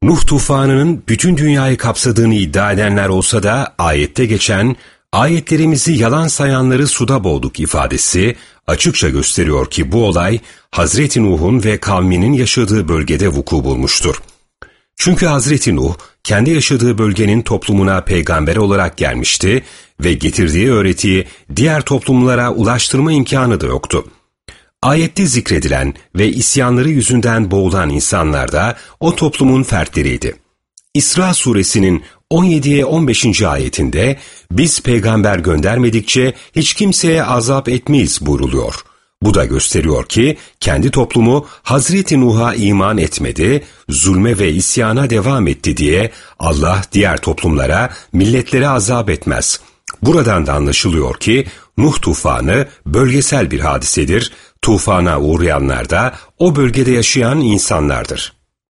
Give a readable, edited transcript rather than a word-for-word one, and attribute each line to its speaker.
Speaker 1: Nuh tufanının bütün dünyayı kapsadığını iddia edenler olsa da ayette geçen "ayetlerimizi yalan sayanları suda boğduk" ifadesi açıkça gösteriyor ki bu olay Hazreti Nuh'un ve kavminin yaşadığı bölgede vuku bulmuştur. Çünkü Hazreti Nuh kendi yaşadığı bölgenin toplumuna peygamber olarak gelmişti ve getirdiği öğretiyi diğer toplumlara ulaştırma imkanı da yoktu. Ayette zikredilen ve isyanları yüzünden boğulan insanlar da o toplumun fertleriydi. İsra suresinin 17'ye 15. ayetinde "Biz peygamber göndermedikçe hiç kimseye azap etmeyiz" buyruluyor. Bu da gösteriyor ki kendi toplumu Hazreti Nuh'a iman etmedi, zulme ve isyana devam etti diye Allah diğer toplumlara, milletlere azap etmez. Buradan da anlaşılıyor ki Nuh tufanı bölgesel bir hadisedir, tufana uğrayanlar da o bölgede yaşayan insanlardır.